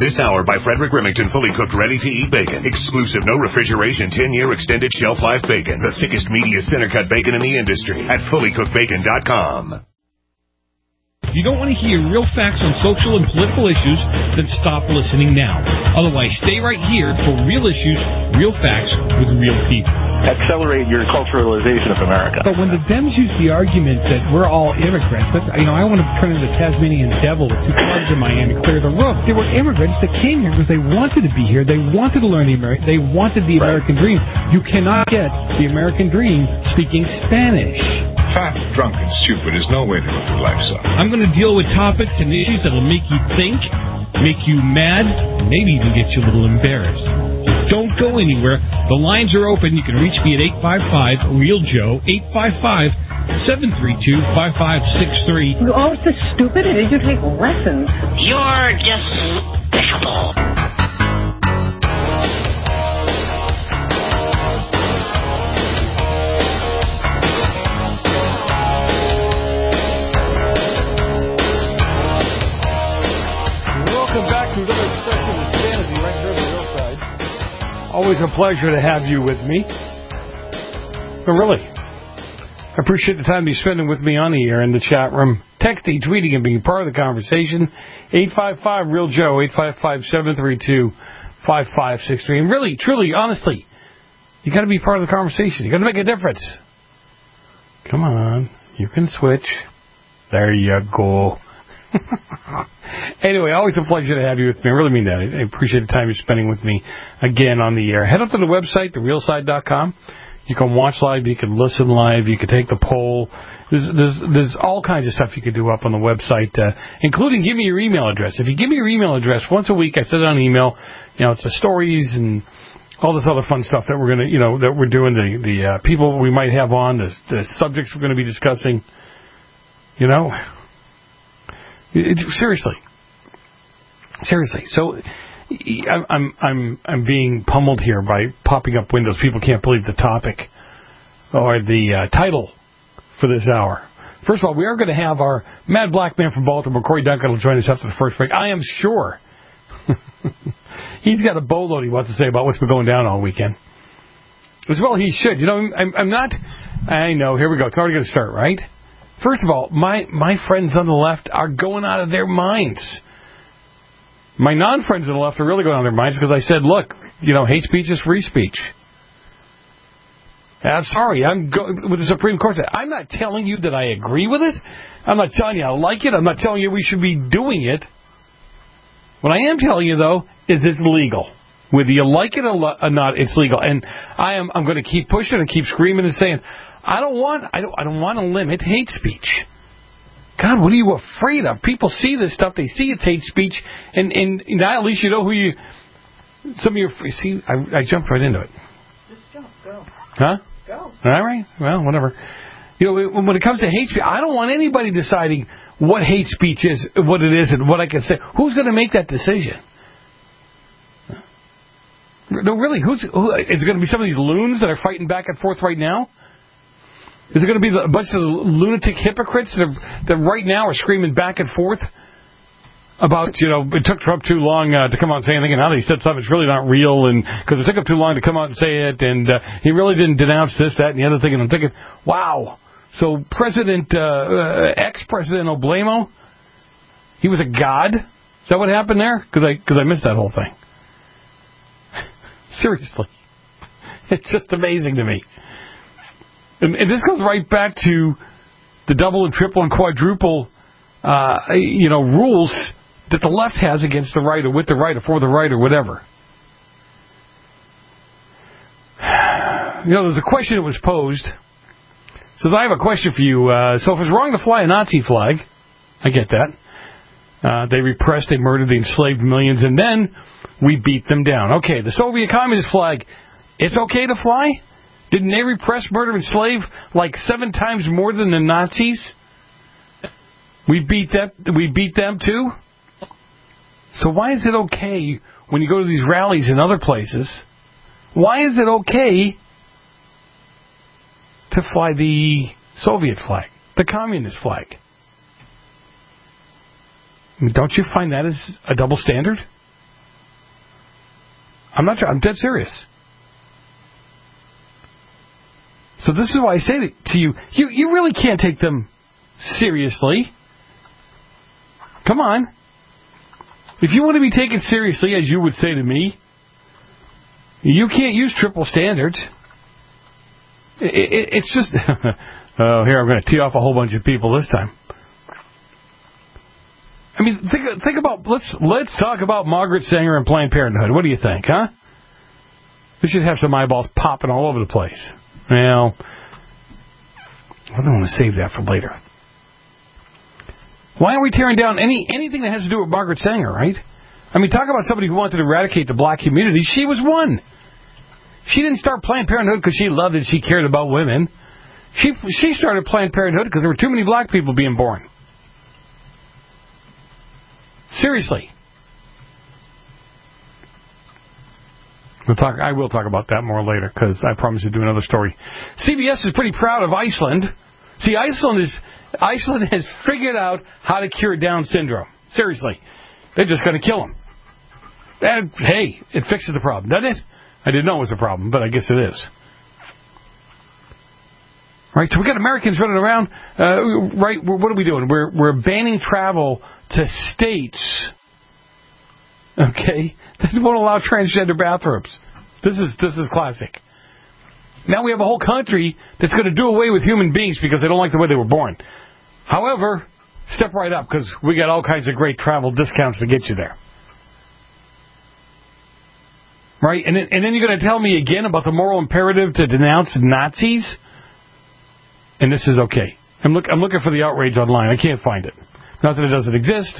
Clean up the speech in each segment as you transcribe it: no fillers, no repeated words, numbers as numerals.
This hour by Frederick Remington, fully cooked, ready-to-eat bacon. Exclusive, no refrigeration, 10-year extended shelf life bacon. The thickest, meatiest center-cut bacon in the industry at fullycookedbacon.com. If you don't want to hear real facts on social and political issues, then stop listening now. Otherwise, stay right here for real issues, real facts with real people. Accelerate your culturalization of America. But when the Dems use the argument that we're all immigrants, I want to turn into the Tasmanian devil with 2 clubs in Miami, clear the roof. They were immigrants that came here because they wanted to be here. They wanted to learn they wanted the American dream. You cannot get the American dream speaking Spanish. Fat, drunk, and stupid is no way to live your life, son. I'm going to deal with topics and issues that will make you think, make you mad, maybe even get you a little embarrassed. Don't go anywhere. The lines are open. You can reach me at 855-REAL-JOE, 855-732-5563. You're all so stupid. Did you take lessons? You're despicable. Welcome back to another session of Sanity right here on the real side. Always a pleasure to have you with me. But really, I appreciate the time you're spending with me on the air in the chat room, texting, tweeting, and being part of the conversation. 855-REAL-JOE, 855-732-5563. And really, truly, honestly, you got to be part of the conversation. You got to make a difference. Come on, you can switch. There you go. Anyway, always a pleasure to have you with me. I really mean that. I appreciate the time you're spending with me again on the air. Head up to the website, therealside.com. You can watch live, you can listen live, you can take the poll. There's all kinds of stuff you can do up on the website, including give me your email address. If you give me your email address once a week, I send it on email. It's the stories and all this other fun stuff that we're going to, that we're doing, the people we might have on, the subjects we're going to be discussing. Seriously. So I'm being pummeled here by popping up windows. People can't believe the topic or the title for this hour. First of all, we are going to have our mad black man from Baltimore, Corey Duncan, will join us after the first break. I am sure he's got a boatload he wants to say about what's been going down all weekend. As well, he should. I'm not. I know. Here we go. It's already going to start, right? First of all, my friends on the left are going out of their minds. My non-friends on the left are really going out of their minds because I said, look, hate speech is free speech. And I'm sorry, I'm going with the Supreme Court. I'm not telling you that I agree with it. I'm not telling you I like it. I'm not telling you we should be doing it. What I am telling you, though, is it's legal. Whether you like it or not, it's legal. And I'm going to keep pushing and keep screaming and saying, I don't want to limit hate speech. God, what are you afraid of? People see this stuff. They see it's hate speech. And now at least you know who you... Some of your... See, I jumped right into it. Just jump. Go. Huh? Go. All right. Well, whatever. When it comes to hate speech, I don't want anybody deciding what hate speech is, what it is, and what I can say. Who's going to make that decision? No, really, is it going to be some of these loons that are fighting back and forth right now? Is it going to be a bunch of lunatic hypocrites that right now are screaming back and forth about, it took Trump too long to come out and say anything, and now that he said something, it's really not real, and because it took him too long to come out and say it, and he really didn't denounce this, that, and the other thing, and I'm thinking, wow. So ex-President Oblamo, he was a god? Is that what happened there? Because I missed that whole thing. Seriously. It's just amazing to me. And this goes right back to the double and triple and quadruple, rules that the left has against the right or with the right or for the right or whatever. There's a question that was posed. So I have a question for you. So if it's wrong to fly a Nazi flag, I get that. They repressed, they murdered, they enslaved millions, and then we beat them down. Okay, the Soviet Communist flag, it's okay to fly? Didn't they repress, murder, and enslave like 7 times more than the Nazis? We beat them too? So why is it okay when you go to these rallies in other places? Why is it okay to fly the Soviet flag, the communist flag? I mean, don't you find that as a double standard? I'm not. I'm dead serious. So this is why I say to you, you really can't take them seriously. Come on. If you want to be taken seriously, as you would say to me, you can't use triple standards. It's just... Oh, here, I'm going to tee off a whole bunch of people this time. I mean, think about... Let's talk about Margaret Sanger and Planned Parenthood. What do you think, huh? We should have some eyeballs popping all over the place. Well, I don't want to save that for later. Why aren't we tearing down anything that has to do with Margaret Sanger, right? I mean, talk about somebody who wanted to eradicate the black community. She was one. She didn't start Planned Parenthood because she loved it. She cared about women. She started Planned Parenthood because there were too many black people being born. Seriously. I will talk about that more later because I promised to do another story. CBS is pretty proud of Iceland. See, Iceland has figured out how to cure Down syndrome. Seriously. They're just going to kill them. And, hey, it fixes the problem, doesn't it? I didn't know it was a problem, but I guess it is. Right, so we got Americans running around. Right, what are we doing? We're banning travel to states, okay, that won't allow transgender bathrooms. This is classic. Now we have a whole country that's going to do away with human beings because they don't like the way they were born. However, step right up because we got all kinds of great travel discounts to get you there. Right, and then you're going to tell me again about the moral imperative to denounce Nazis? And this is okay. I'm looking for the outrage online. I can't find it. Not that it doesn't exist.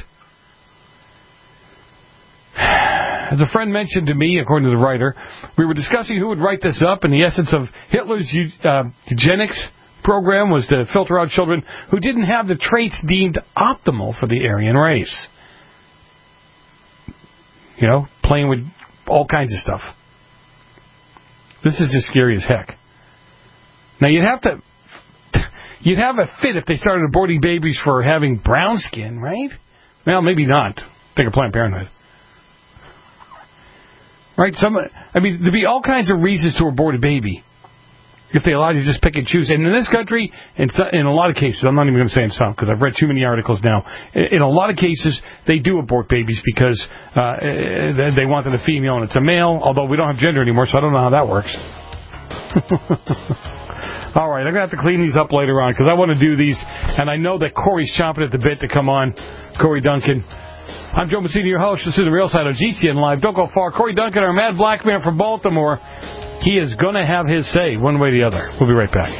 As a friend mentioned to me, according to the writer, we were discussing who would write this up, and the essence of Hitler's eugenics program was to filter out children who didn't have the traits deemed optimal for the Aryan race. You know, playing with all kinds of stuff. This is just scary as heck. Now, you'd have a fit if they started aborting babies for having brown skin, right? Well, maybe not. Think of Planned Parenthood. Right? There'd be all kinds of reasons to abort a baby if they allowed you to just pick and choose. And in this country, in a lot of cases, I'm not even going to say in some because I've read too many articles now, in a lot of cases, they do abort babies because they wanted a female and it's a male, although we don't have gender anymore, so I don't know how that works. All right, I'm going to have to clean these up later on because I want to do these, and I know that Corey's chomping at the bit to come on. Corey Duncan. I'm Joe Messina, your host. This is The Real Side on GCN Live. Don't go far. Corey Duncan, our mad black man from Baltimore, he is going to have his say one way or the other. We'll be right back.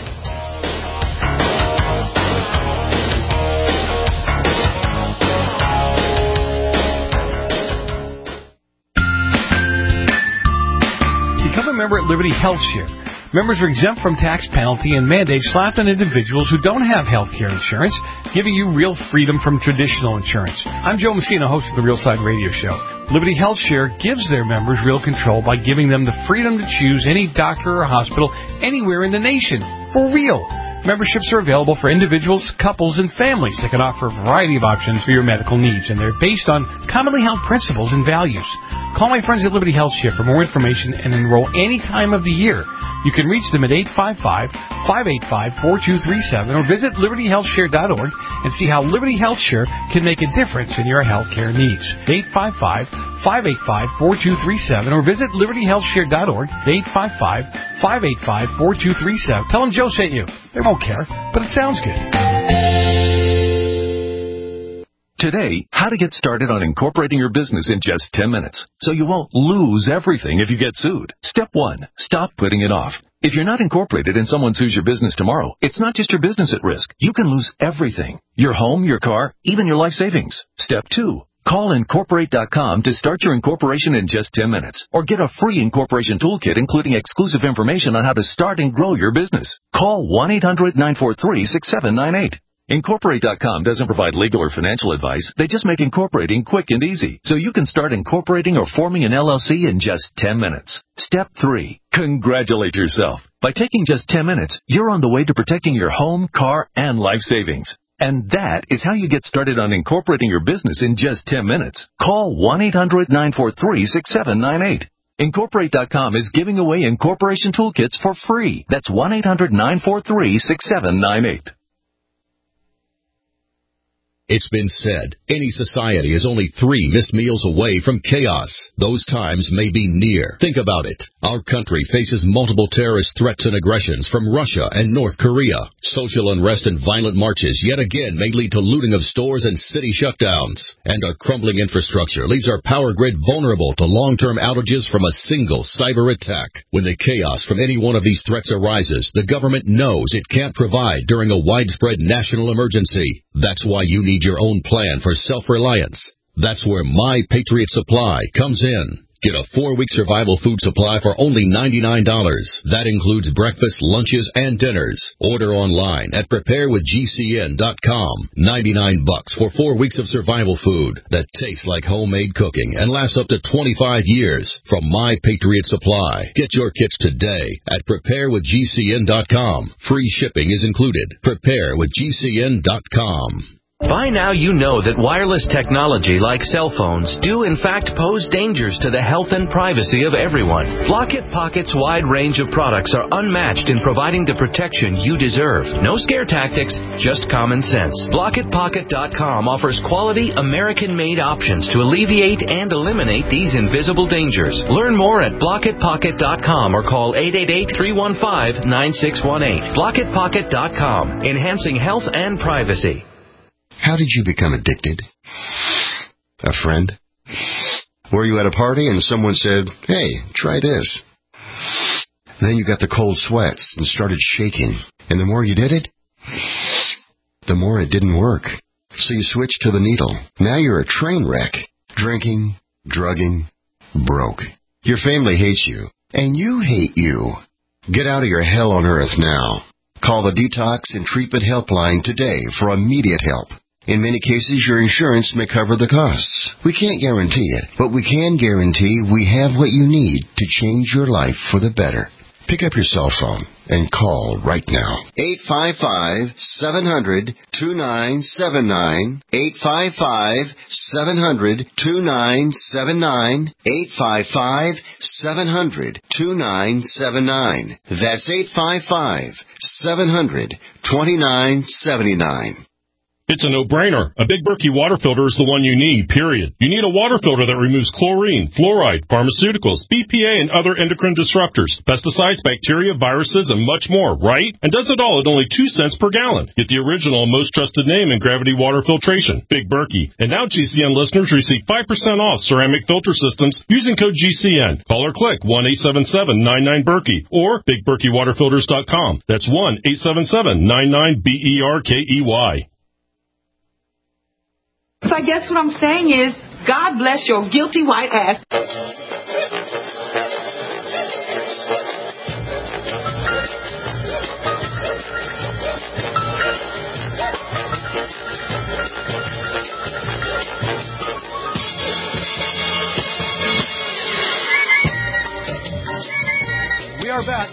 Become a member at Liberty Health Share. Members are exempt from tax penalty and mandates slapped on individuals who don't have health care insurance, giving you real freedom from traditional insurance. I'm Joe Messina, host of the Real Side Radio Show. Liberty Health Share gives their members real control by giving them the freedom to choose any doctor or hospital anywhere in the nation. For real. Memberships are available for individuals, couples, and families that can offer a variety of options for your medical needs, and they're based on commonly held principles and values. Call my friends at Liberty Health Share for more information and enroll any time of the year. You can reach them at 855-585-4237 or visit libertyhealthshare.org and see how Liberty Health Share can make a difference in your health care needs. 855-585-4237 or visit libertyhealthshare.org. 855-585-4237. Tell them Joe sent you. They won't care, but it sounds good. Today, how to get started on incorporating your business in just 10 minutes so you won't lose everything if you get sued. Step 1. Stop putting it off. If you're not incorporated and someone sues your business tomorrow, it's not just your business at risk. You can lose everything. Your home, your car, even your life savings. Step 2. Call Incorporate.com to start your incorporation in just 10 minutes. Or get a free incorporation toolkit including exclusive information on how to start and grow your business. Call 1-800-943-6798. Incorporate.com doesn't provide legal or financial advice. They just make incorporating quick and easy. So you can start incorporating or forming an LLC in just 10 minutes. Step 3. Congratulate yourself. By taking just 10 minutes, you're on the way to protecting your home, car, and life savings. And that is how you get started on incorporating your business in just 10 minutes. Call 1-800-943-6798. Incorporate.com is giving away incorporation toolkits for free. That's 1-800-943-6798. It's been said, any society is only 3 missed meals away from chaos. Those times may be near. Think about it. Our country faces multiple terrorist threats and aggressions from Russia and North Korea. Social unrest and violent marches yet again may lead to looting of stores and city shutdowns. And our crumbling infrastructure leaves our power grid vulnerable to long-term outages from a single cyber attack. When the chaos from any one of these threats arises, the government knows it can't provide during a widespread national emergency. That's why you need your own plan for self-reliance. That's where My Patriot Supply comes in. Get a 4-week survival food supply for only $99. That includes breakfast, lunches, and dinners. Order online at preparewithgcn.com. $99 for 4 weeks of survival food that tastes like homemade cooking and lasts up to 25 years from My Patriot Supply. Get your kits today at preparewithgcn.com. Free shipping is included. Preparewithgcn.com. By now you know that wireless technology like cell phones do in fact pose dangers to the health and privacy of everyone. Block-It Pocket's wide range of products are unmatched in providing the protection you deserve. No scare tactics, just common sense. BlockItPocket.com offers quality American-made options to alleviate and eliminate these invisible dangers. Learn more at BlockItPocket.com or call 888-315-9618. BlockItPocket.com, enhancing health and privacy. How did you become addicted? A friend? Were you at a party and someone said, "Hey, try this"? Then you got the cold sweats and started shaking. And the more you did it, the more it didn't work. So you switched to the needle. Now you're a train wreck. Drinking, drugging, broke. Your family hates you, and you hate you. Get out of your hell on earth now. Call the Detox and Treatment Helpline today for immediate help. In many cases, your insurance may cover the costs. We can't guarantee it, but we can guarantee we have what you need to change your life for the better. Pick up your cell phone and call right now. 855-700-2979. 855-700-2979. 855-700-2979. That's 855-700-2979. It's a no-brainer. A Big Berkey water filter is the one you need, period. You need a water filter that removes chlorine, fluoride, pharmaceuticals, BPA, and other endocrine disruptors, pesticides, bacteria, viruses, and much more, right? And does it all at only 2 cents per gallon. Get the original and most trusted name in gravity water filtration, Big Berkey. And now GCN listeners receive 5% off ceramic filter systems using code GCN. Call or click 1-877-99-BERKEY or BigBerkeyWaterFilters.com. That's 1-877-99-BERKEY. So I guess what I'm saying is, God bless your guilty white ass. We are back.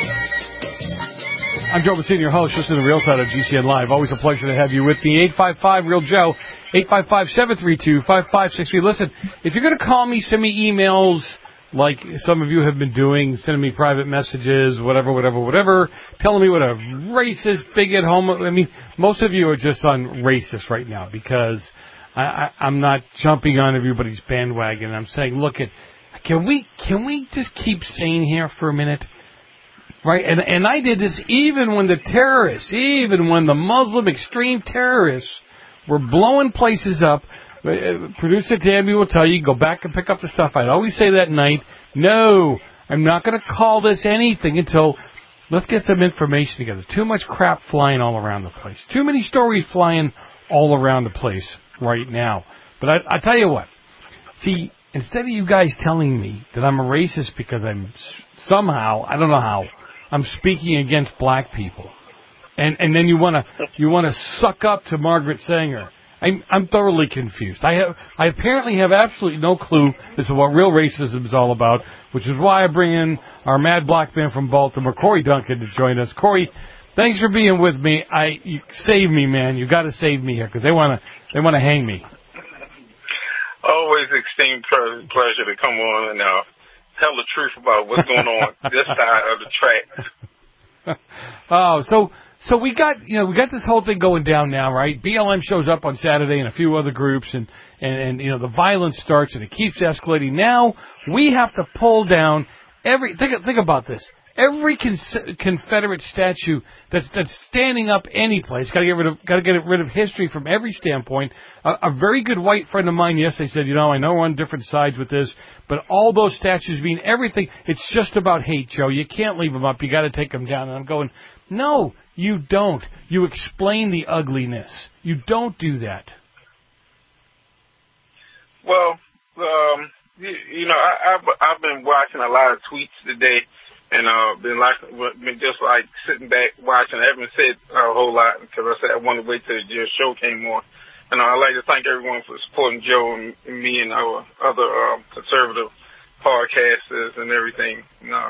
I'm Joe Bassini, your host. Listen to the Real Side of GCN Live. Always a pleasure to have you with me. 855-REAL-JOE. 855-732-5563. Listen, if you're going to call me, send me emails like some of you have been doing, sending me private messages, whatever, telling me what a racist, bigot, homo... I mean, most of you are just on racist right now because I'm not jumping on everybody's bandwagon. I'm saying, look, can we just keep sane here for a minute? Right? And I did this even when the Muslim extreme terrorists were blowing places up. Producer Tammy will tell you, go back and pick up the stuff. I'd always say that night, no, I'm not going to call this anything until let's get some information together. Too much crap flying all around the place. Too many stories flying all around the place right now. But I tell you what, see, instead of you guys telling me that I'm a racist because I'm somehow, I don't know how, I'm speaking against black people. And then you want to suck up to Margaret Sanger. I'm thoroughly confused. I apparently have absolutely no clue as to what real racism is all about, which is why I bring in our mad black man from Baltimore, Corey Duncan, to join us. Corey, thanks for being with me. You save me, man. You got to save me here because they want to hang me. Always extreme pleasure to come on and tell the truth about what's going on this side of the track. So we got this whole thing going down now, right? BLM shows up on Saturday and a few other groups, and the violence starts and it keeps escalating. Now we have to pull down think about this. Every Confederate statue that's standing up any place, got to get rid of history from every standpoint. A very good white friend of mine yesterday said, I know we're on different sides with this, but all those statues mean everything. It's just about hate, Joe. You can't leave them up. You got to take them down. And I'm going, no, you don't. You explain the ugliness. You don't do that. Well, I've been watching a lot of tweets today. And been just like sitting back watching. I haven't said a whole lot because I said I wanted to wait till your show came on. And I'd like to thank everyone for supporting Joe and me and our other conservative podcasters and everything.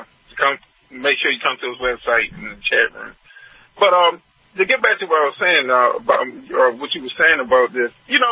Make sure you come to his website and the chat room. But to get back to what I was saying about what you were saying about this,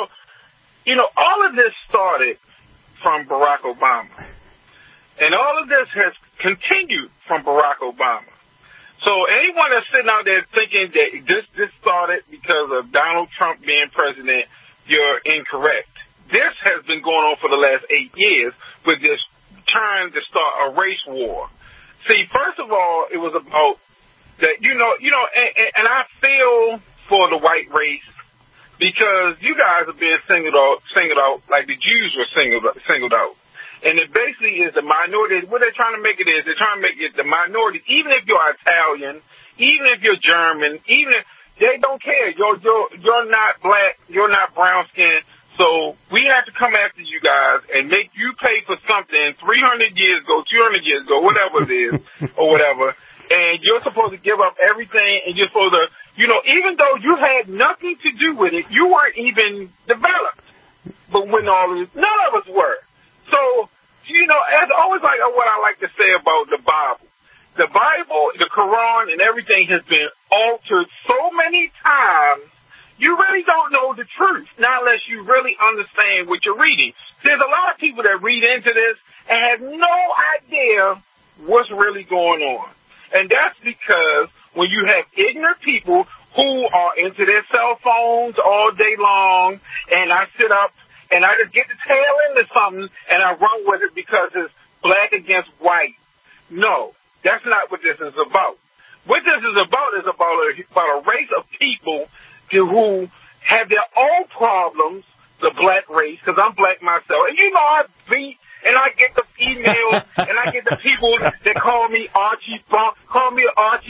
all of this started from Barack Obama. And all of this has continued from Barack Obama. So anyone that's sitting out there thinking that this started because of Donald Trump being president, you're incorrect. This has been going on for the last 8 years with this trying to start a race war. See, first of all, it was about that, and I feel for the white race because you guys are being singled out like the Jews were singled out. And it basically is the minority. What they're trying to make it is, they're trying to make it the minority. Even if you're Italian, even if you're German, they don't care. You're not black, you're not brown skinned. So we have to come after you guys and make you pay for something 300 years ago, 200 years ago, whatever it is, or whatever. And you're supposed to give up everything, and you're supposed to, even though you had nothing to do with it, you weren't even developed. But when all this, none of us were. So, as always, like what I like to say about the Bible, the Quran, and everything has been altered so many times, you really don't know the truth, not unless you really understand what you're reading. There's a lot of people that read into this and have no idea what's really going on. And that's because when you have ignorant people who are into their cell phones all day long, and I sit up and I just get the tail into something, and I run with it because it's black against white. No, that's not what this is about. What this is about a race of people who have their own problems, the black race, because I'm black myself. And I beat, and I get the emails, and I get the people that call me Archie Bunker, call me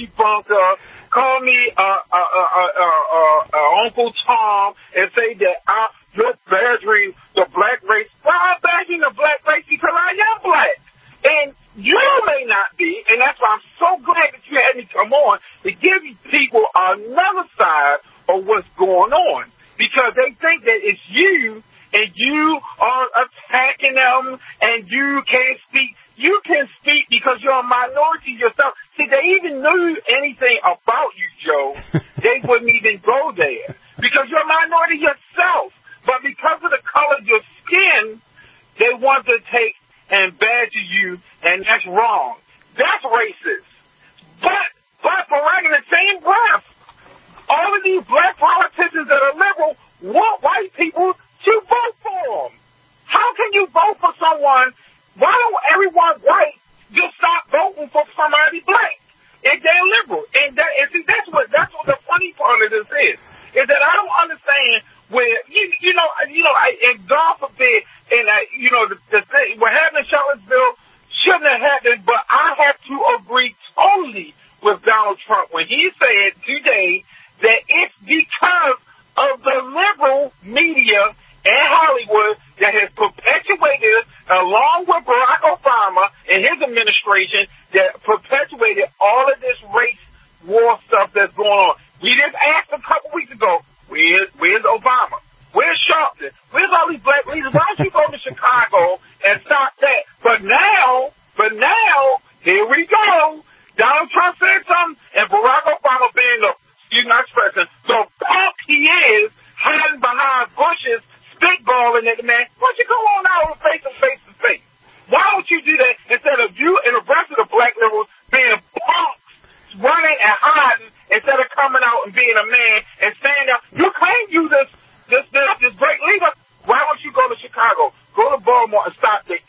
Uncle Tom, and say that you're badgering the black race. Well, I'm badgering the black race because I am black. And you may not be, and that's why I'm so glad that you had me come on to give people another side of what's going on. Because they think that it's you, and you are attacking them, and you can't speak. You can speak because you're a minority yourself. See, they even knew anything about you, Joe, they wouldn't even go there. Because you're a minority yourself. But because of the color of your skin, they want to take and badger you, and that's wrong. That's racist. But Barack, in the same breath, all of these black politicians that are liberal want white people to vote for them. How can you vote for someone? Why don't everyone white just stop voting for somebody black if they're liberal? And see, that's what the funny part of this is that I don't understand. Where and God forbid, and the thing what happened in Charlottesville shouldn't have happened. But I have to agree totally with Donald Trump when he said today that it's because of the liberal media and Hollywood that has perpetuated, along with Barack Obama and his administration, that perpetuated all of this race war stuff that's going on. We just asked a couple weeks ago. Where's Obama? Where's Sharpton? Where's all these black leaders? Why don't you go to Chicago and stop that? But now, here we go. Donald Trump said something, and Barack Obama being the punk he is, hiding behind bushes, spitballing at the man. Why don't you go on out and face him face to face? Why don't you do that instead of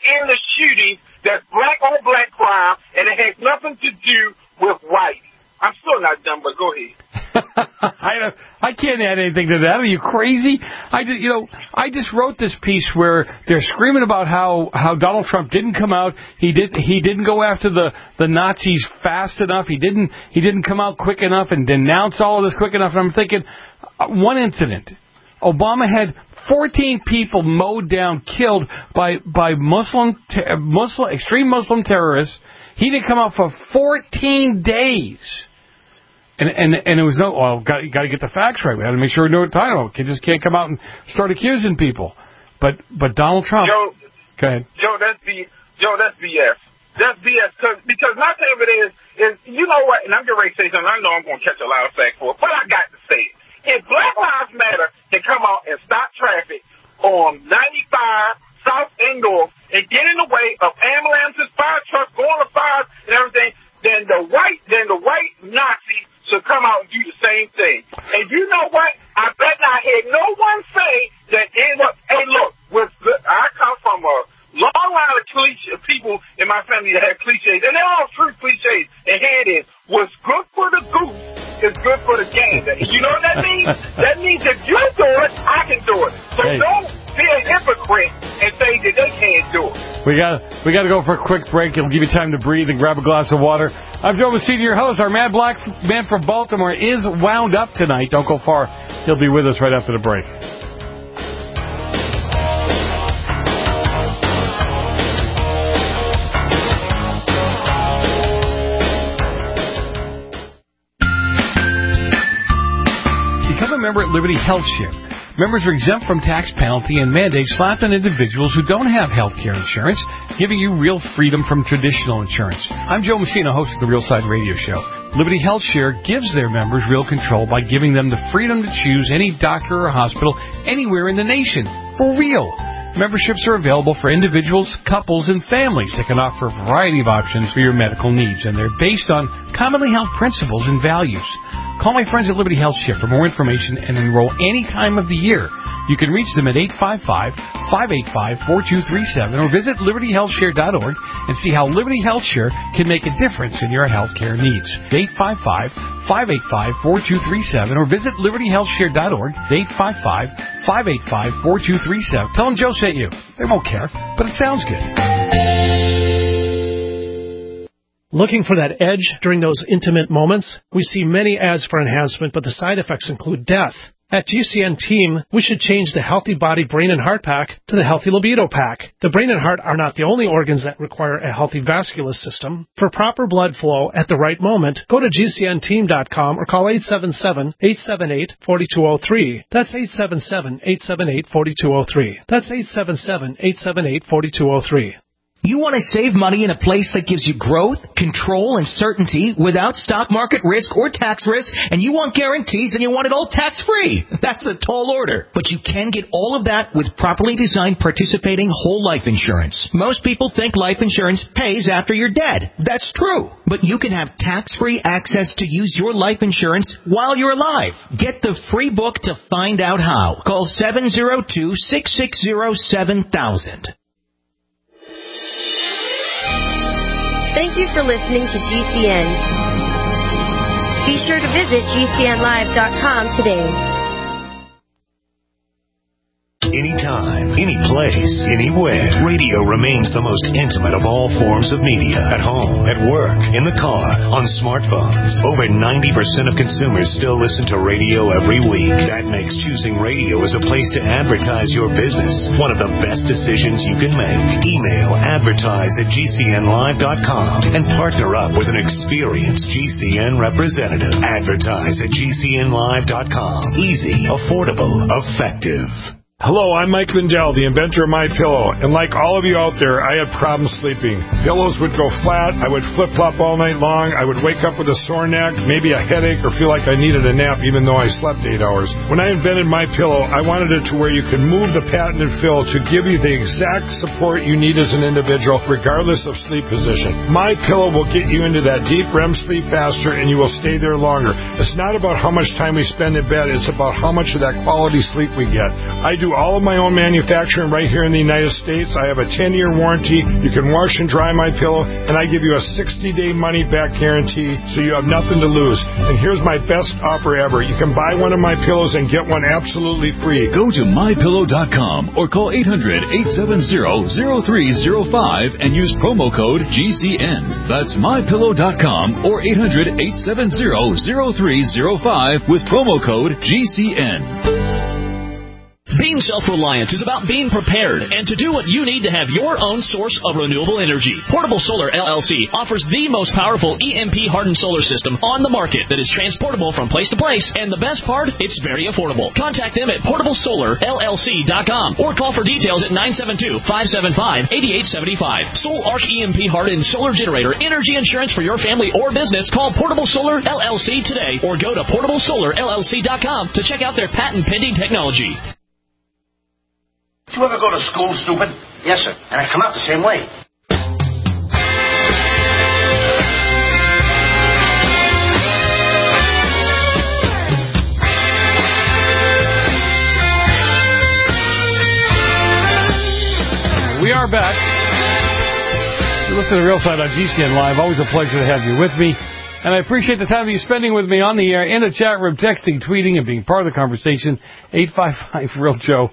in the shooting that's black on black crime, and it has nothing to do with white. I'm still not done, but go ahead. I can't add anything to that. Are you crazy? I just wrote this piece where they're screaming about how Donald Trump didn't come out. He didn't go after the Nazis fast enough. He didn't come out quick enough and denounce all of this quick enough. And I'm thinking, one incident. Obama had 14 people mowed down, killed by extreme Muslim terrorists. He didn't come out for 14 days. And it was got to get the facts right. We had to make sure we know what we're talking about. You just can't come out and start accusing people. But Donald Trump. Joe, go ahead. Joe, that's BS. That's BS because my thing of it is you know what? And I'm getting ready to say something. I know I'm going to catch a lot of flack for it, but I got to say it. If Black Lives Matter can come out and stop traffic on 95 South and North and get in the way of ambulances, fire trucks, going to fires and everything, then the white Nazis should come out and do the same thing. And you know what? I bet not hear no one say that hey, look, I come from a long line of people in my family that have cliches, and they're all true cliches. And here it is. What's good for the goose is good for the gander. You know what that means? That means if you do it, I can do it. So don't be a hypocrite and say that they can't do it. We got to go for a quick break. It'll give you time to breathe and grab a glass of water. I'm Joe Messina, your host. Our Mad Black Man from Baltimore is wound up tonight. Don't go far. He'll be with us right after the break. Become a member at Liberty Health Share. Members are exempt from tax penalty and mandates slapped on individuals who don't have health care insurance, giving you real freedom from traditional insurance. I'm Joe Messina, host of the Real Side Radio Show. Liberty Health Share gives their members real control by giving them the freedom to choose any doctor or hospital anywhere in the nation. For real. Memberships are available for individuals, couples, and families that can offer a variety of options for your medical needs, and they're based on commonly held principles and values. Call my friends at Liberty Health Share for more information and enroll any time of the year. You can reach them at 855-585-4237 or visit libertyhealthshare.org and see how Liberty Health Share can make a difference in your health care needs. 855-585-4237 or visit libertyhealthshare.org. 855-585-4237. Tell them Joe sent you. They won't care, but it sounds good. Looking for that edge during those intimate moments? We see many ads for enhancement, but the side effects include death. At GCN Team, we should change the Healthy Body, Brain, and Heart Pack to the Healthy Libido Pack. The brain and heart are not the only organs that require a healthy vascular system. For proper blood flow at the right moment, go to GCNteam.com or call 877-878-4203. That's 877-878-4203. That's 877-878-4203. You want to save money in a place that gives you growth, control, and certainty without stock market risk or tax risk, and you want guarantees and you want it all tax-free. That's a tall order. But you can get all of that with properly designed participating whole life insurance. Most people think life insurance pays after you're dead. That's true. But you can have tax-free access to use your life insurance while you're alive. Get the free book to find out how. Call 702-660-7000. Thank you for listening to GCN. Be sure to visit GCNlive.com today. Anytime, any place, anywhere. Radio remains the most intimate of all forms of media. At home, at work, in the car, on smartphones. Over 90% of consumers still listen to radio every week. That makes choosing radio as a place to advertise your business one of the best decisions you can make. Email advertise@GCNlive.com and partner up with an experienced GCN representative. Advertise at GCNlive.com. Easy, affordable, effective. Hello, I'm Mike Lindell, the inventor of MyPillow, and like all of you out there, I had problems sleeping. Pillows would go flat, I would flip-flop all night long, I would wake up with a sore neck, maybe a headache, or feel like I needed a nap even though I slept 8 hours. When I invented MyPillow, I wanted it to where you could move the patented fill to give you the exact support you need as an individual, regardless of sleep position. MyPillow will get you into that deep REM sleep faster, and you will stay there longer. It's not about how much time we spend in bed, it's about how much of that quality sleep we get. I do do all of my own manufacturing right here in the United States. I have a 10-year warranty. You can wash and dry my pillow, and I give you a 60-day money-back guarantee, so you have nothing to lose. And here's my best offer ever. You can buy one of my pillows and get one absolutely free. Go to mypillow.com or call 800-870-0305 and use promo code GCN. That's mypillow.com or 800-870-0305 with promo code GCN. Being self-reliant is about being prepared and to do what you need to have your own source of renewable energy. Portable Solar LLC offers the most powerful EMP-hardened solar system on the market that is transportable from place to place, and the best part, it's very affordable. Contact them at portablesolarllc.com or call for details at 972-575-8875. Soul Arc EMP-hardened solar generator energy insurance for your family or business. Call Portable Solar LLC today or go to portablesolarllc.com to check out their patent-pending technology. Did you ever go to school, stupid? Yes, sir. And I come out the same way. We are back. You listen to Real Side on GCN Live. Always a pleasure to have you with me. And I appreciate the time you're spending with me on the air, in the chat room, texting, tweeting, and being part of the conversation. 855-REAL-JOE,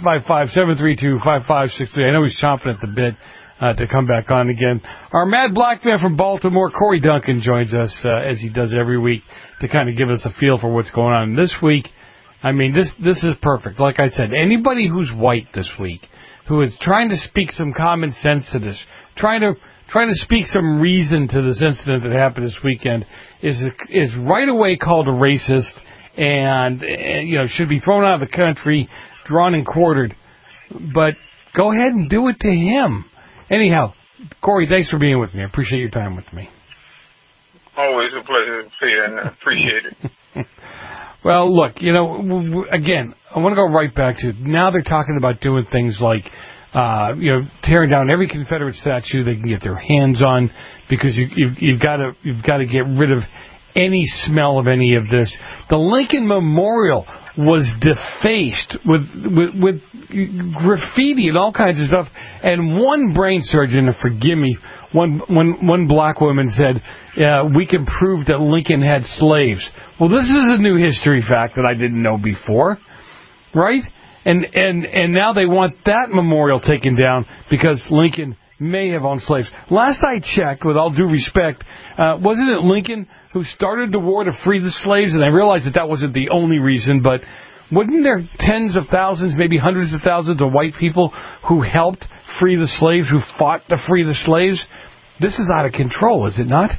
855-732-5563. I know he's chomping at the bit to come back on again. Our Mad Black Man from Baltimore, Corey Duncan, joins us, as he does every week, to kind of give us a feel for what's going on. This week, I mean, this is perfect. Like I said, anybody who's white this week, who is trying to speak some common sense to this, trying to speak some reason to this incident that happened this weekend, is right away called a racist and should be thrown out of the country, drawn and quartered. But go ahead and do it to him. Anyhow, Corey, thanks for being with me. I appreciate your time with me. Always a pleasure to see you, and I appreciate it. Well, look, again, I want to go right back to, now they're talking about doing things like tearing down every Confederate statue they can get their hands on, because you've got to get rid of any smell of any of this. The Lincoln Memorial was defaced with graffiti and all kinds of stuff. And one brain surgeon, and forgive me, one black woman said, we can prove that Lincoln had slaves. Well, this is a new history fact that I didn't know before, right? And now they want that memorial taken down because Lincoln may have owned slaves. Last I checked, with all due respect, wasn't it Lincoln who started the war to free the slaves? And I realized that wasn't the only reason, but wasn't there tens of thousands, maybe hundreds of thousands of white people who helped free the slaves, who fought to free the slaves? This is out of control, is it not?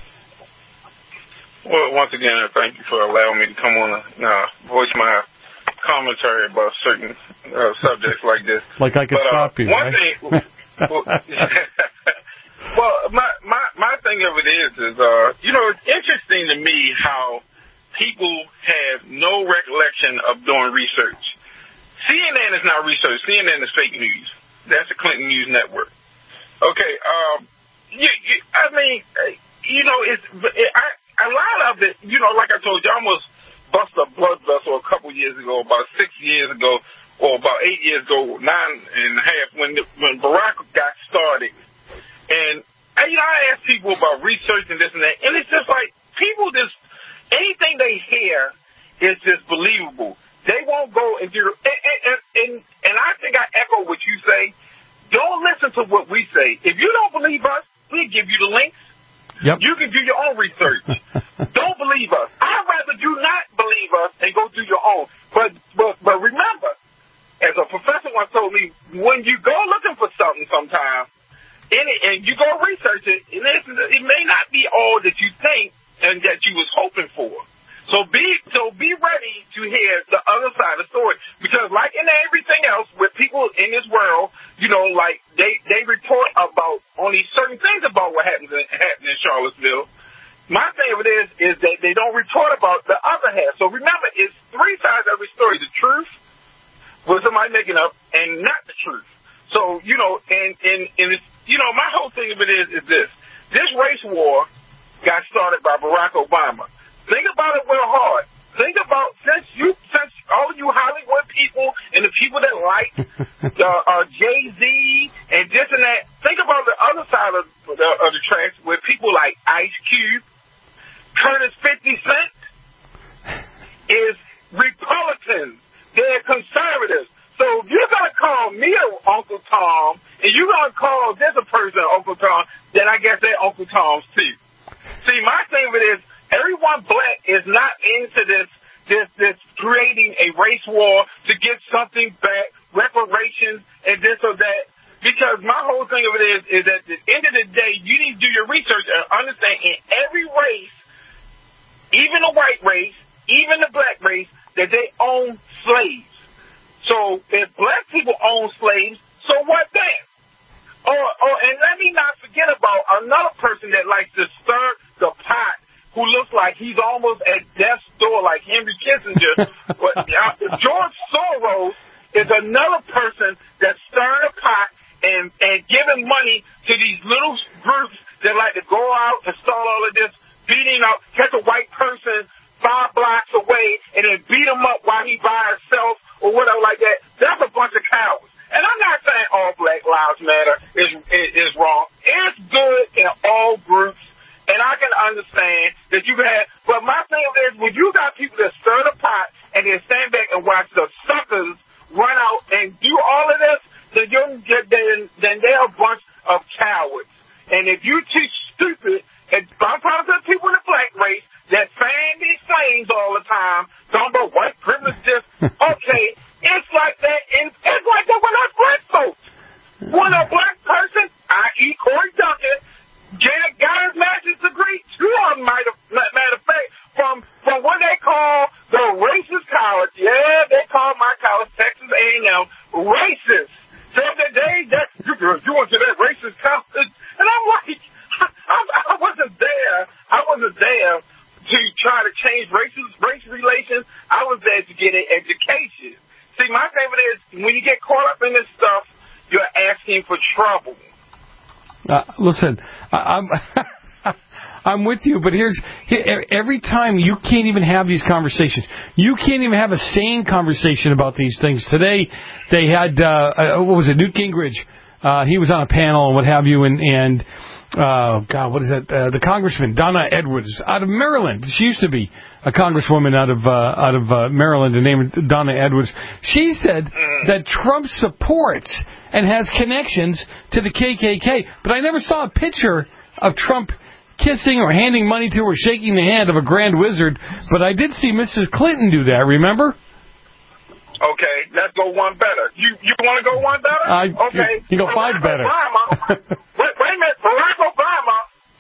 Well, once again, thank you for allowing me to come on and voice my commentary about certain subjects like this. Like I could stop you, one right? Thing, well, my thing of it is it's interesting to me how people have no recollection of doing research. CNN is not research. CNN is fake news. That's the Clinton News Network. Okay, a lot of it, like I told you, I almost bust a blood vessel a couple years ago, about 6 years ago, or about 8 years ago, 9.5, when Barack got started. And, I ask people about research and this and that, and it's just like, people just, anything they hear is just believable. They won't go and do, and I think I echo what you say. Don't listen to what we say. If you don't believe us, we'll give you the links. Yep. You can do your own research. Don't believe us. I'd rather you not believe us and go do your own. But remember, as a professor once told me, when you go looking for something sometimes, and you go research it, it may not be all that you think and that you was hoping for. So be ready to hear the other side of the story. Because like in everything else, with people in this world, like they report about only certain things about what happened in Charlottesville. My thing of it is that they don't report about the other half. So remember, it's three sides of every story. The truth, what somebody making up, and not the truth. So, and it's, my whole thing of it is this. This race war got started by Barack Obama. Think about it real hard. think about since all of you Hollywood people and the people that like Jay-Z and this and that, think about the other side of the tracks with people like Ice Cube, Curtis 50 Cent is Republicans. They're conservatives. So if you're going to call me Uncle Tom and you're going to call this a person Uncle Tom, then I guess they're Uncle Toms too. See, my thing with it is everyone black is not into this creating a race war to get something back, reparations and this or that. Because my whole thing of it is that at the end of the day, you need to do your research and understand in every race, even the white race, even the black race, that they own slaves. So if black people own slaves, so what then? And let me not forget about another person that likes to stir the pot, who looks like he's almost at death's door like Henry Kissinger. But George Soros is another person that's stirring the pot and giving money to these little groups that like to go out and start all of this beating up, catch a white person 5 blocks away and then beat him up while he by himself or whatever like that. That's a bunch of cowards. And I'm not saying all Black Lives Matter is wrong. It's good in all groups, and I can understand that you had. But my thing is, when you got people that stir the pot and then stand back and watch the suckers run out and do all of this, then they're a bunch of cowards. And if you teach stupid, and I'm talking to people in the black race that fan these flames all the time, talking about white privilege, this, okay, it's like that. It's like that with us black folks. When a black person, i.e. Corey Duncan, got his master's degree, 2 of them, matter of fact, from what they call the racist college. Yeah, they call my college, Texas A&M, racist. So that you went to that racist college, and I'm like, I wasn't there to try to change race relations. I was there to get an education. See, my favorite is when you get caught up in this stuff, you're asking for trouble. Listen, I'm with you, but every time you can't even have these conversations. You can't even have a sane conversation about these things. Today, they had, what was it, Newt Gingrich. He was on a panel and what have you, and what is that? The Congressman, Donna Edwards, out of Maryland. She used to be a congresswoman out of Maryland, and named Donna Edwards. She said that Trump supports and has connections to the KKK, but I never saw a picture of Trump kissing or handing money to or shaking the hand of a grand wizard, but I did see Mrs. Clinton do that, remember? Okay, let's go one better. You want to go one better? Okay. You go 5 better. Wait a minute. Barack Obama,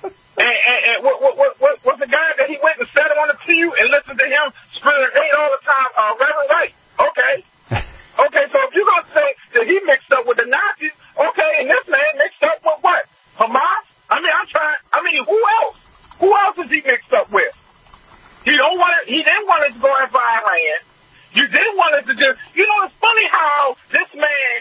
and what's the guy that he went and sat on the pew and listened to him spilling hate all the time? Reverend Wright. Okay. Okay, so if you're going to say that he mixed up with the Nazis, okay, and this man mixed up with what? Hamas? Who else? Who else is he mixed up with? He didn't want us to go after Iran. You didn't want us to just, it's funny how this man,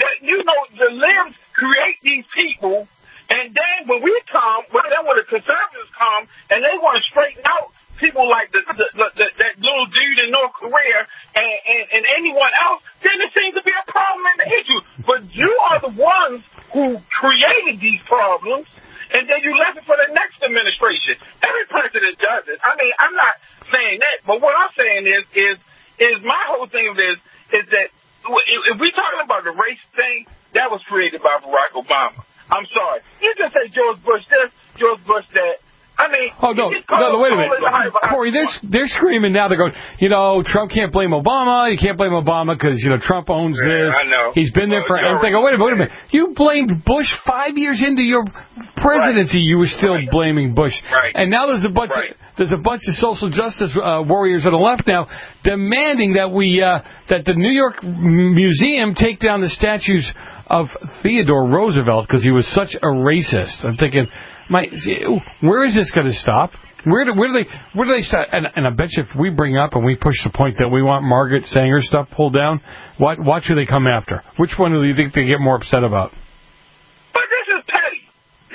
the libs create these people, and then when we come, when the conservatives come, and they want to straighten out people like that little dude in North Korea and anyone else, then there seems to be a problem in the issue. But you are the ones who created these problems, and then you left it for the next administration. Every president does it. I'm not saying that, but what I'm saying is my whole thing of this is that if we're talking about the race thing, that was created by Barack Obama. I'm sorry. You can say George Bush this, George Bush that. No, wait a minute. Corey, they're screaming now. They're going, Trump can't blame Obama. You can't blame Obama because, Trump owns this. I know. He's been there for... I'm thinking, wait a minute. You blamed Bush 5 years into your presidency. Right. You were still blaming Bush. Right. And now there's a bunch of social justice warriors on the left now demanding that that the New York Museum take down the statues of Theodore Roosevelt because he was such a racist. I'm thinking... where is this going to stop? Where do they start? And I bet you if we bring up and we push the point that we want Margaret Sanger stuff pulled down, watch who they come after. Which one do you think they get more upset about? But this is petty.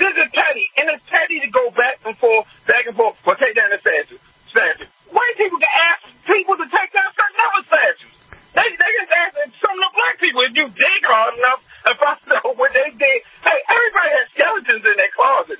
And it's petty to go back and forth. Well, take down the statue. White people can ask people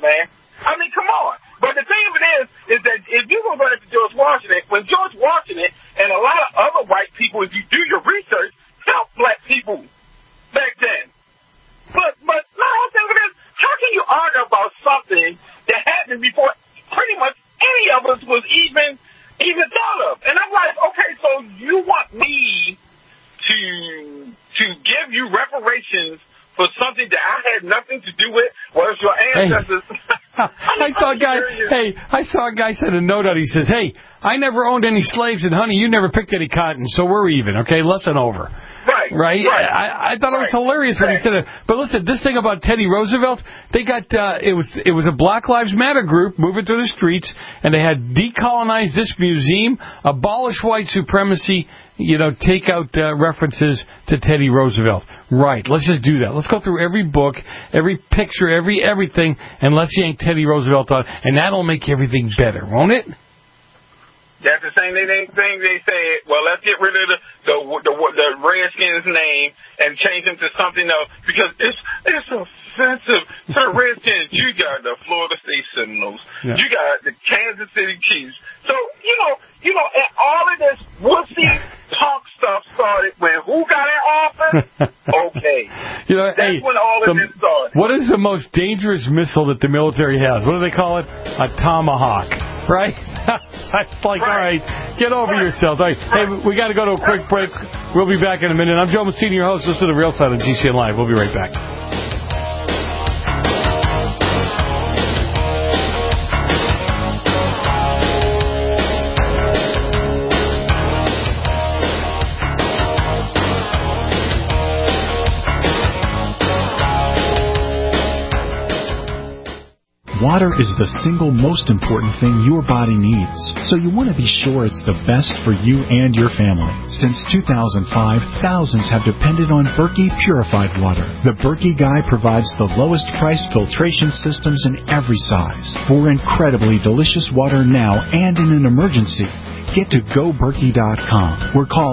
man. I mean, come on. But the thing of it is that if you go back to George Washington, when George Washington and a lot of other white people, if you do your research, helped black people back then. But no, I'm thinking this, how can you argue about something that happened before pretty much any of us was even thought of? And I'm like, okay, so you want me to give you reparations for something that I had nothing to do with? Well, it's your ancestors. I saw a guy send a note out. He says, hey, I never owned any slaves, and honey, you never picked any cotton, so we're even, okay? Lesson over. Right. I thought it was hilarious when he said it. But listen, this thing about Teddy Roosevelt, they got it was a Black Lives Matter group moving through the streets, and they had decolonized this museum, abolish white supremacy, take out references to Teddy Roosevelt. Right. Let's just do that. Let's go through every book, every picture, everything, and let's yank Teddy Roosevelt out, and that'll make everything better, won't it? That's the same thing they say. Well, let's get rid of the Redskins name and change them to something else because it's offensive to the Redskins. You got the Florida State Seminoles. Yeah. You got the Kansas City Chiefs. So and all of this wussy punk stuff started when who got in office? Okay, that's when all of this started. What is the most dangerous missile that the military has? What do they call it? A Tomahawk, right? That's like, all right, get over yourselves. All right. Hey, we got to go to a quick break. We'll be back in a minute. I'm Joe Messina, your host. Listen to The Real Side on GCN Live. We'll be right back. Water is the single most important thing your body needs, so you want to be sure it's the best for you and your family. Since 2005, thousands have depended on Berkey Purified Water. The Berkey Guy provides the lowest priced filtration systems in every size. For incredibly delicious water now and in an emergency, get to GoBerkey.com or call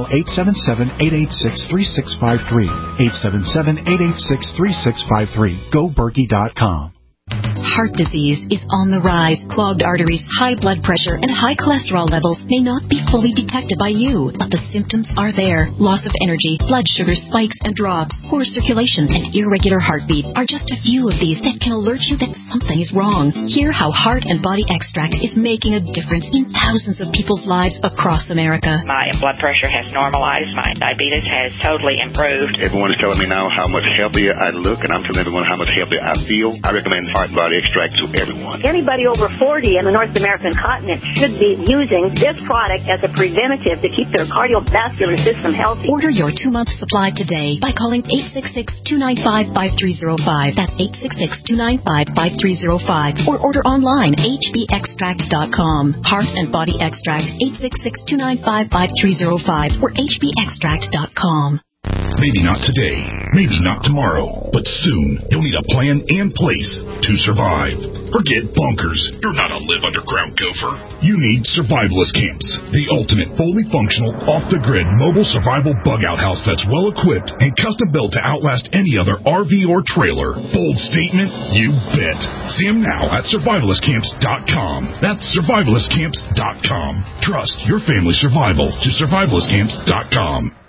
877-886-3653. 877-886-3653. GoBerkey.com. Heart disease is on the rise. Clogged arteries, high blood pressure, and high cholesterol levels may not be fully detected by you, but the symptoms are there. Loss of energy, blood sugar spikes and drops, poor circulation, and irregular heartbeat are just a few of these that can alert you that something is wrong. Hear how Heart and Body Extract is making a difference in thousands of people's lives across America. My blood pressure has normalized. My diabetes has totally improved. Everyone is telling me now how much healthier I look, and I'm telling everyone how much healthier I feel. I recommend Heart and Body Extract to everyone. Anybody over 40 in the North American continent should be using this product as a preventative to keep their cardiovascular system healthy. Order your 2-month supply today by calling 866-295-5305. That's 866-295-5305. Or order online, hbextract.com. Heart and Body Extract, 866-295-5305 or hbextract.com. Maybe not today, maybe not tomorrow, but soon you'll need a plan in place to survive. Forget bunkers. You're not a live underground gopher. You need survivalist camps, the ultimate fully functional, off-the-grid mobile survival bug-out house that's well-equipped and custom-built to outlast any other RV or trailer. Bold statement? You bet. See them now at survivalistcamps.com. That's survivalistcamps.com. Trust your family's survival to survivalistcamps.com.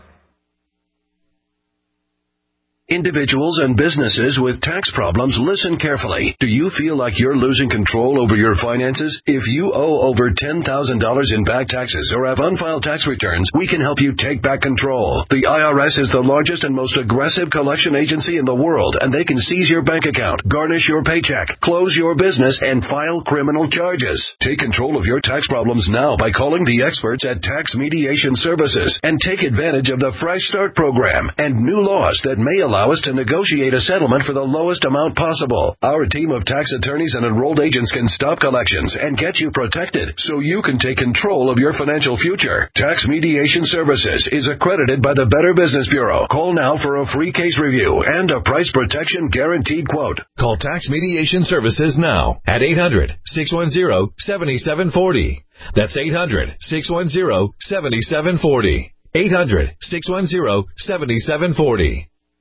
Individuals and businesses with tax problems, listen carefully. Do you feel like you're losing control over your finances? If you owe over $10,000 in back taxes or have unfiled tax returns, we can help you take back control. The IRS is the largest and most aggressive collection agency in the world, and they can seize your bank account, garnish your paycheck, close your business, and file criminal charges. Take control of your tax problems now by calling the experts at Tax Mediation Services and take advantage of the Fresh Start program and new laws that may allow us to negotiate a settlement for the lowest amount possible. Our team of tax attorneys and enrolled agents can stop collections and get you protected so you can take control of your financial future. Tax Mediation Services is accredited by the Better Business Bureau. Call now for a free case review and a price protection guaranteed quote. Call Tax Mediation Services now at 800-610-7740. That's 800-610-7740. 800-610-7740.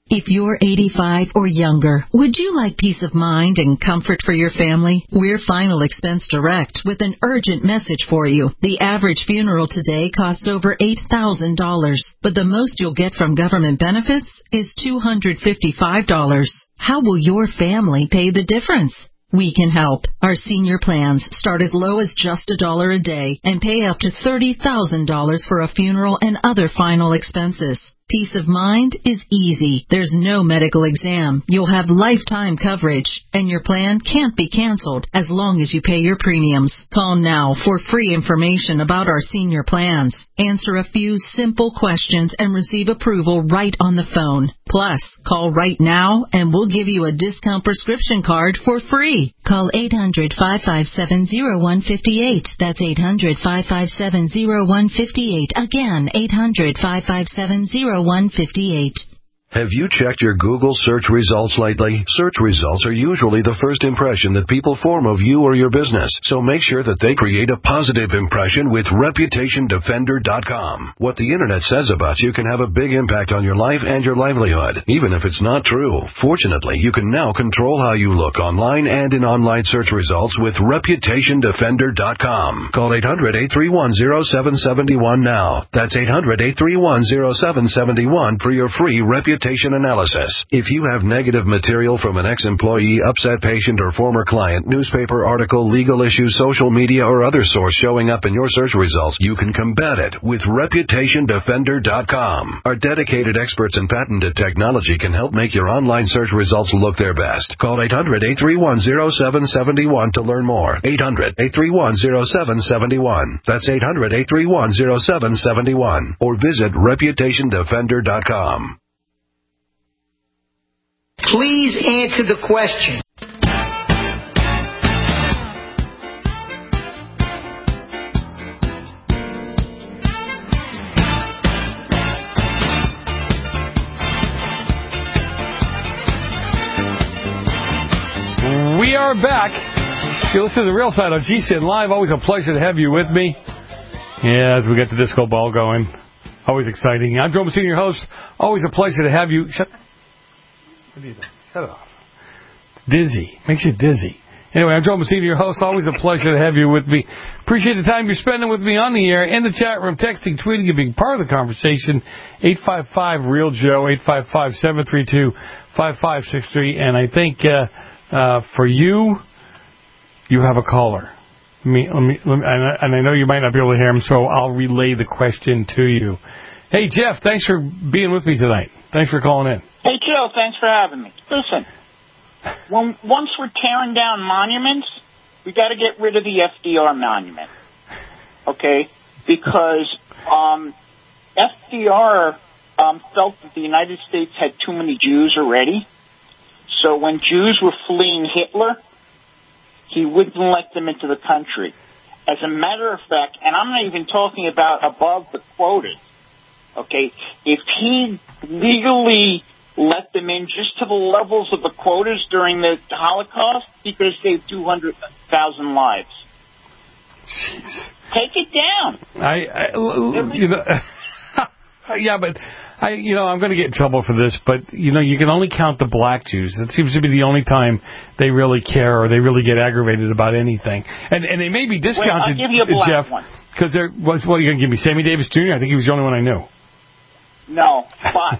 If you're 85 or younger, would you like peace of mind and comfort for your family? We're Final Expense Direct with an urgent message for you. The average funeral today costs over $8,000, but the most you'll get from government benefits is $255. How will your family pay the difference? We can help. Our senior plans start as low as just $1 a day and pay up to $30,000 for a funeral and other final expenses. Peace of mind is easy. There's no medical exam. You'll have lifetime coverage, and your plan can't be canceled as long as you pay your premiums. Call now for free information about our senior plans. Answer a few simple questions and receive approval right on the phone. Plus, call right now and we'll give you a discount prescription card for free. Call 800-557-0158. That's 800-557-0158. Again, 800-557-0158. Have you checked your Google search results lately? Search results are usually the first impression that people form of you or your business, so make sure that they create a positive impression with ReputationDefender.com. What the Internet says about you can have a big impact on your life and your livelihood, even if it's not true. Fortunately, you can now control how you look online and in online search results with ReputationDefender.com. Call 800-831-0771 now. That's 800-831-0771 for your free reputation analysis. If you have negative material from an ex-employee, upset patient, or former client, newspaper article, legal issue, social media, or other source showing up in your search results, you can combat it with ReputationDefender.com. Our dedicated experts in patented technology can help make your online search results look their best. Call 800-831-0771 to learn more. 800-831-0771. That's 800-831-0771. Or visit ReputationDefender.com. Please answer the question. We are back. You listen to The Real Side on GCN Live. Always a pleasure to have you with me. Yeah, as we get the disco ball going. Always exciting. I'm Joe Messina, your host. Always a pleasure to have you. What are you doing? Shut it off. It's dizzy. Makes you dizzy. Anyway, I'm Joe Messina, your host. Always a pleasure to have you with me. Appreciate the time you're spending with me on the air, in the chat room, texting, tweeting, and being part of the conversation. 855-REAL-JOE, 855-732-5563. And I think for you, you have a caller. And I know you might not be able to hear him, so I'll relay the question to you. Hey, Jeff, thanks for being with me tonight. Thanks for calling in. Hey, Joe, thanks for having me. Listen, once we're tearing down monuments, we got to get rid of the FDR monument, okay? Because FDR felt that the United States had too many Jews already. So when Jews were fleeing Hitler, he wouldn't let them into the country. As a matter of fact, and I'm not even talking about above the quotas, okay? If he legally let them in just to the levels of the quotas during the Holocaust, he could have saved 200,000 lives. Jeez. Take it down. Yeah, but I'm going to get in trouble for this, but you can only count the black Jews. It seems to be the only time they really care or they really get aggravated about anything. And they may be discounted, I'll give you a black Jeff, because there was. What are you going to give me? Sammy Davis Jr. I think he was the only one I knew. No, but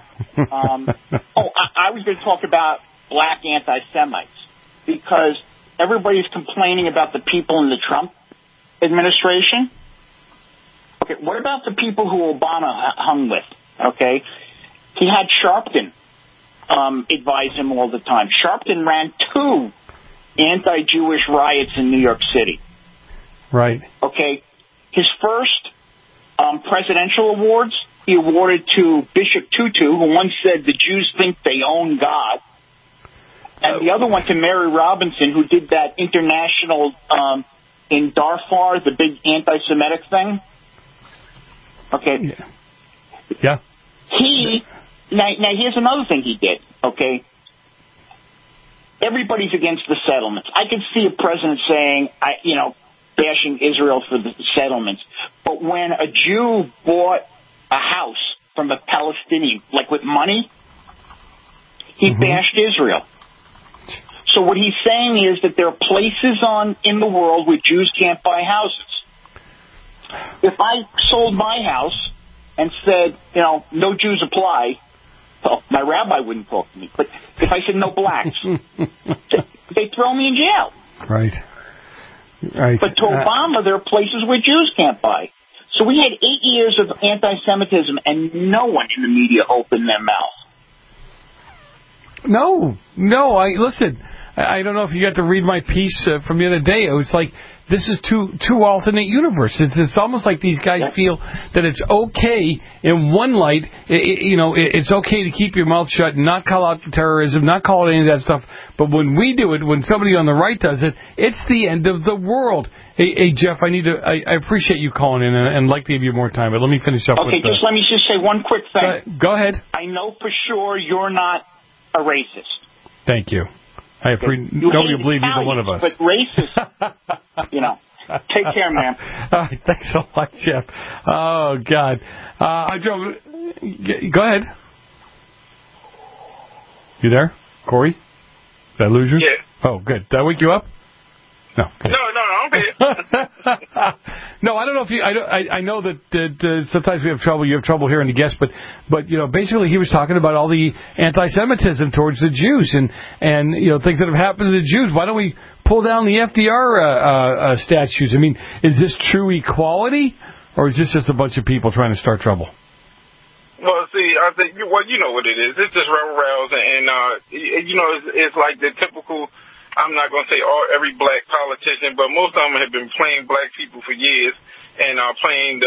I was going to talk about black anti-Semites because everybody's complaining about the people in the Trump administration. Okay, what about the people who Obama hung with? Okay, he had Sharpton advise him all the time. Sharpton ran 2 anti-Jewish riots in New York City. Right. Okay, his first presidential awards he awarded to Bishop Tutu, who once said the Jews think they own God. And the other one to Mary Robinson, who did that international in Darfur, the big anti-Semitic thing. Okay. Yeah. Now here's another thing he did, okay? Everybody's against the settlements. I could see a president saying, bashing Israel for the settlements. But when a Jew bought a house from a Palestinian, like with money, he bashed Israel. So what he's saying is that there are places in the world where Jews can't buy houses. If I sold my house and said, no Jews apply, well, my rabbi wouldn't talk to me. But if I said no blacks, they'd throw me in jail. Right. But to Obama, there are places where Jews can't buy. So we had 8 years of anti-Semitism, and no one in the media opened their mouth. No. Listen. I don't know if you got to read my piece from the other day. It was like, this is two alternate universes. It's almost like these guys feel that it's okay in one light. It's okay to keep your mouth shut and not call out terrorism, not call it any of that stuff. But when we do it, when somebody on the right does it, it's the end of the world. Hey, Jeff, I appreciate you calling in and like to give you more time, but let me finish up with... Okay, just let me just say one quick thing. Go ahead. I know for sure you're not a racist. Thank you. Nobody will believe either one of us. But racist, Take care, man. All right, thanks a lot, Jeff. Oh, God. Go ahead. You there, Corey? Did I lose you? Yeah. Oh, good. Did I wake you up? No. Okay. No, I'm here. No, I don't know if you. I know that sometimes we have trouble. You have trouble hearing the guests, but basically he was talking about all the anti-Semitism towards the Jews and things that have happened to the Jews. Why don't we pull down the FDR statues? I mean, is this true equality, or is this just a bunch of people trying to start trouble? Well, see, I think you know what it is. It's just rebels, and it's like the typical. I'm not going to say every black politician, but most of them have been playing black people for years and playing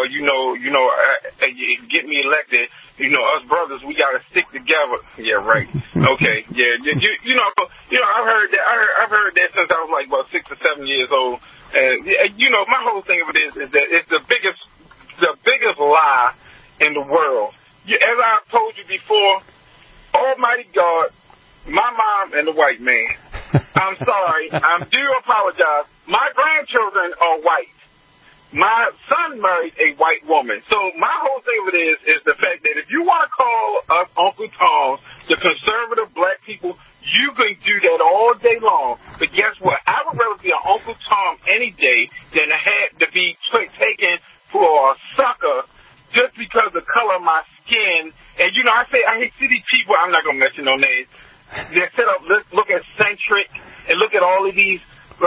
get me elected. Us brothers, we got to stick together. Yeah, right. Okay. Yeah. I've heard that. I've heard that since I was like about 6 or 7 years old. And my whole thing of it is that it's the biggest lie in the world. As I've told you before, Almighty God, my mom, and the white man. I'm sorry. I do apologize. My grandchildren are white. My son married a white woman. So my whole thing of it is the fact that if you want to call us Uncle Toms, the conservative black people, you can do that all day long. But guess what? I would rather be an Uncle Tom any day than to have to be taken for a sucker just because of the color of my skin. And, I see these people, I'm not going to mention no names, they set up, look at Centric and look at all of these,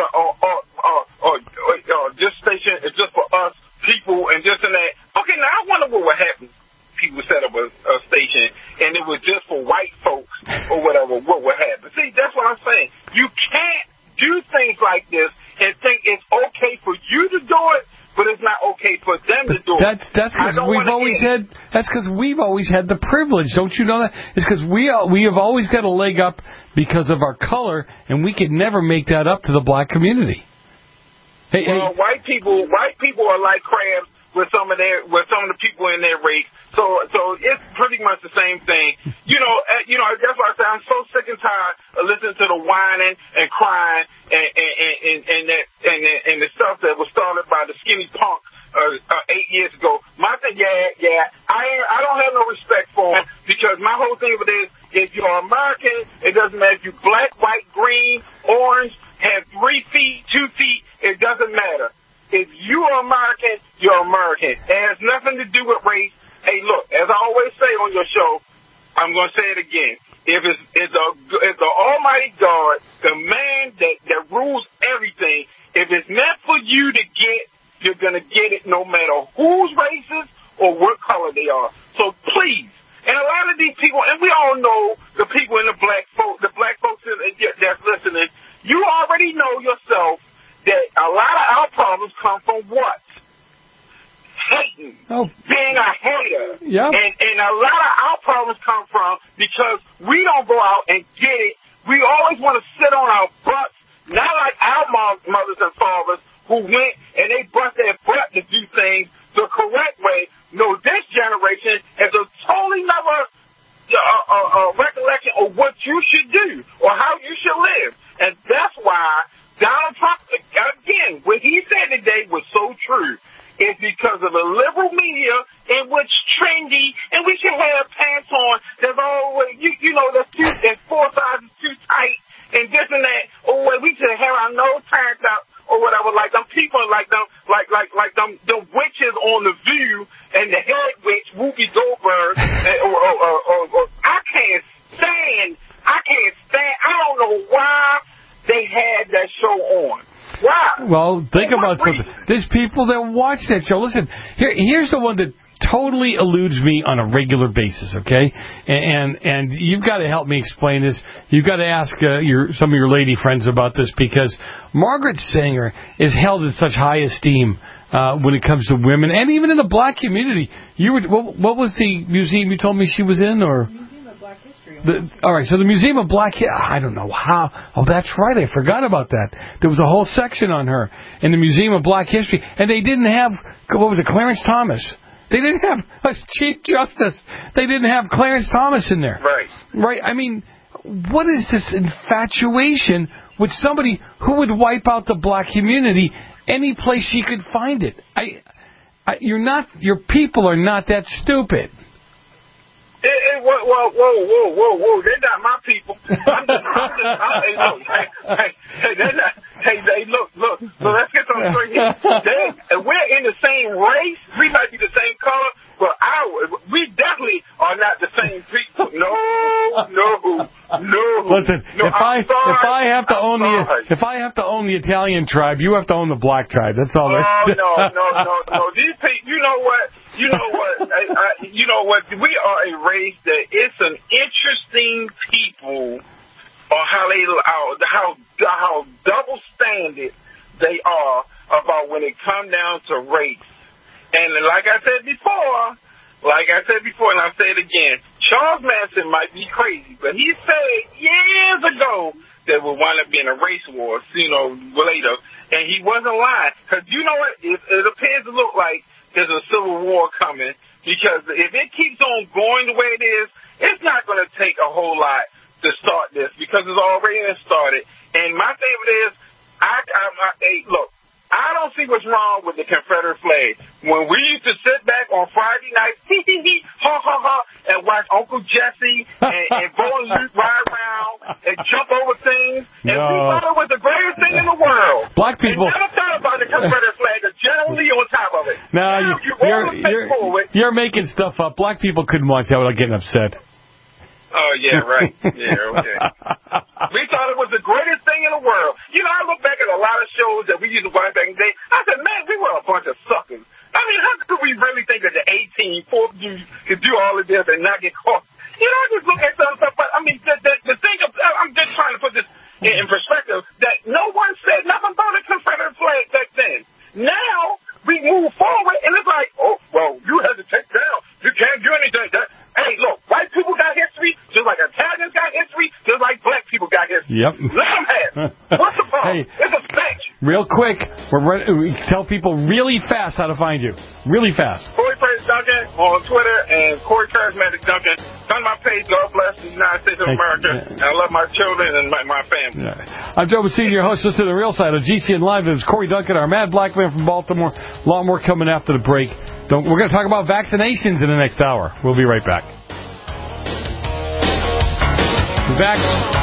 this station is just for us people and this and that. Okay, now I wonder what would happen. People set up a station and it was just for white folks or whatever. What would happen? See, that's what I'm saying. You can't do things like this and think it's okay for you to do it, but it's not okay for them to do it. That's because we've always had. That's because we've always had the privilege. Don't you know that? It's because we have always got a leg up because of our color, and we could never make that up to the black community. White people are like crabs with some of the people in their race. So it's pretty much the same thing. That's why I say I'm so sick and tired of listening to the whining and crying and the stuff that was started by the skinny punk 8 years ago. My thing, I don't have no respect for him because my whole thing of it is, if you're American, it doesn't matter if you're black, white, green, orange, have 3 feet, 2 feet, it doesn't matter. If you are American, you're American. It has nothing to do with race. Hey, look, as I always say on your show, I'm going to say it again. If it's the Almighty God, the man that rules everything, if it's meant for you to get, you're going to get it no matter whose races or what color they are. So please, and a lot of these people, and we all know the people in the black folks that's listening, you already know yourself that a lot of our problems come from what? Hating. Being a hater. Yep. And a lot of our problems come from because we don't go out and get it. We always want to sit on our butts, not like our mothers and fathers who went and they bust their butt to do things the correct way. No, this generation has a totally another recollection of what you should do or how you should live. And that's why Donald Trump, again, what he said today was so true. It's because of the liberal media in which trendy, and we should have pants on that's always, that's cute. no turned out or whatever, like them people, like them witches on The View and the head witch, Whoopi Goldberg, or I can't stand, I don't know why they had that show on. Why? Well, think about something. There's people that watch that show. Listen, here's the one that totally eludes me on a regular basis, okay? And you've got to help me explain this. You've got to ask some of your lady friends about this, because Margaret Sanger is held in such high esteem when it comes to women, and even in the black community. What was the museum you told me she was in, or? All right, so the Museum of Black History, I don't know how. Oh, that's right, I forgot about that. There was a whole section on her in the Museum of Black History, and they didn't have, what was it, Clarence Thomas. They didn't have a Chief Justice. They didn't have Clarence Thomas in there. Right. Right, I mean, what is this infatuation with somebody who would wipe out the black community any place she could find it? Your people are not that stupid. Whoa. They're not my people. Look. So let's get something straight here. We're in the same race. We might be the same color, but we definitely are not the same people. No. Listen, if I have to own the Italian tribe, you have to own the black tribe. That's all. No. These people, you know what? We are a race that it's an interesting people on how double standard they are about when it comes down to race. And like I said before, and I'll say it again, Charles Manson might be crazy, but he said years ago there would wind up being a race war, later, and he wasn't lying. Because you know what? It appears to look like there's a civil war coming, because if it keeps on going the way it is, it's not going to take a whole lot to start this, because it's already started. And my favorite is, look, I don't see what's wrong with the Confederate flag. When we used to sit back on Friday nights, and watch Uncle Jesse and Bo and Luke ride around and jump over things, and we thought it was the greatest thing in the world. Black people. And never thought about the Confederate flag, generally on top of it. Now you're making stuff up. Black people couldn't watch that without getting upset. Oh, yeah, right. Yeah, okay. We thought it was the greatest thing in the world. I look back at a lot of shows that we used to watch back in the day. I said, man, we were a bunch of suckers. I mean, how could we really think that the 18 forced you to do all of this and not get caught? I just look at some stuff, but I mean, the thing I'm just trying to put this in perspective, that no one said nothing about the Confederate flag back then. Now, we move forward, and it's like, oh, well, you had to take down. You can't do anything. Hey, look, white people got history, just like Italians got history, just like black people got history. Yep. Let them have. What's the problem? Hey, it's a stench. Real quick, we tell people really fast how to find you. Really fast. Corey Praise Duncan on Twitter and Corey Charismatic Duncan. On my page, God bless the United States of America. And I love my children and my family. Yeah. I'm Joe Messina, your host. Listen to The Real Side of GCN Live. It was Corey Duncan, our mad black man from Baltimore. A lot more coming after the break. We're going to talk about vaccinations in the next hour. We'll be right back. Back.